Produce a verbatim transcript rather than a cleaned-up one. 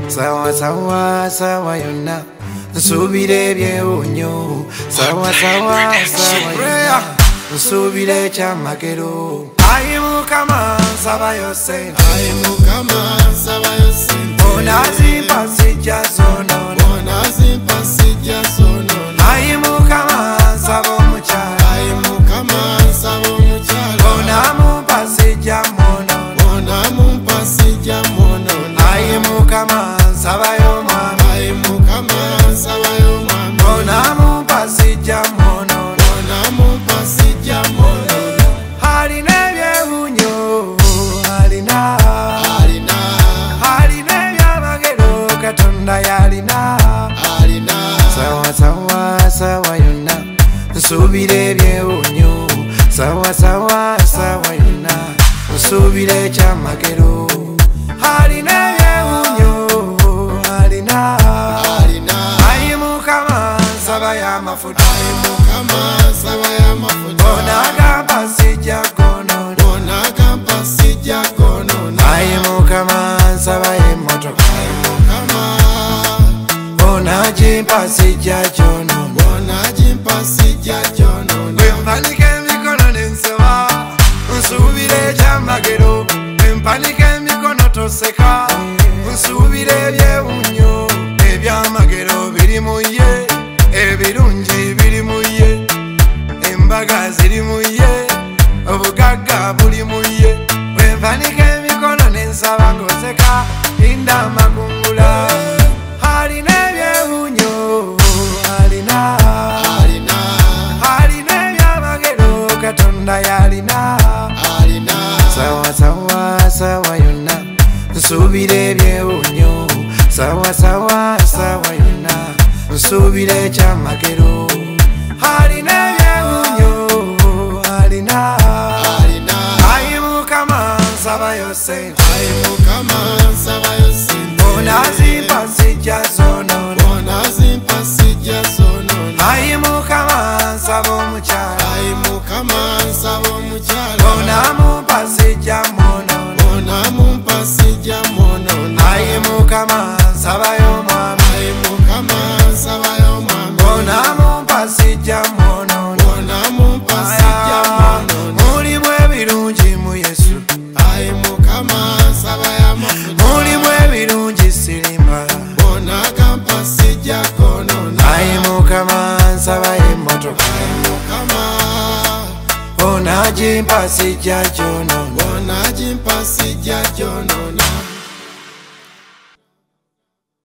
Sawa sawa sawa yonna nsubire byewunyo sawa sawa sawa yonna nsubire kyamagero ayi mukama nsaba yose ayi mukama nsaba yose onazimpa sijja zonoona onazimpa sijja zonoona ayi mukama nsaba omukyala ayi mukama nsaba omukyala onamumpa sijja mwonoona onamumpa sijja mwonoona ayi mukama nsabayo mwami ayi mukama nsabayo mwami onamumpa sijja mwonoona onamumpa sijja mwonoona alina ebyewunyo alina alina alina ebyamagero katonda yalina alina sawa sawa sawa yonna nsubire ebyewunyo sawa sawa sawa yonna nsubire ekyamagero alina ebyewunyo alina alina ayi mukama nsaba y'amafuta ayi mukama nsaba y'amafuta onagamba sijja konoona onagamba sijja konoona ayi mukama nsaba y'emmotoka ayi mukama onagimpa sijja kyonoona onagimpa sijja kyonoona bwe mpanika emikono nensaba nsubire ekyamagero bwe mpanika emikono toseka nsubire ebyewunyo ebyamagero biri mu ye ebirungi biri mu ye embaga ziri mu ye obugagga buli mu ye bwe mpanika emikono nensaba ng'oseka linda amakungula alina ebyewunyo alina alina alina ebyamagero katonda yalina alina sawa sawa sawa yonna nsubire ebyewunyo sawa sawa sawa yonna nsubire ekyamagero alina ebyewunyo alina alina ayi mukama nsaba yose ayi mukama nsaba yose onazimpa sijja zonoona onazimpa sijja zonoona ayi mukama nsaba omukyala ayi mukama nsaba omukyala onamumpa sijja mwonoona onamumpa sijja mwonoona ayi mukama nsabayo mwami ayi mukama nsabayo mwami onamumpa sijja mwonoona onamumpa sijja mwonoona mulimu ebirungi mu yesu ayi mukama nsaba y'amafuta mulimu ebirungi sirimba onagampa sijja konoona ayi mukama nsabayo emmotoka ayi mukama onagimpa sijja kyonoona onagimpa sijja kyonoona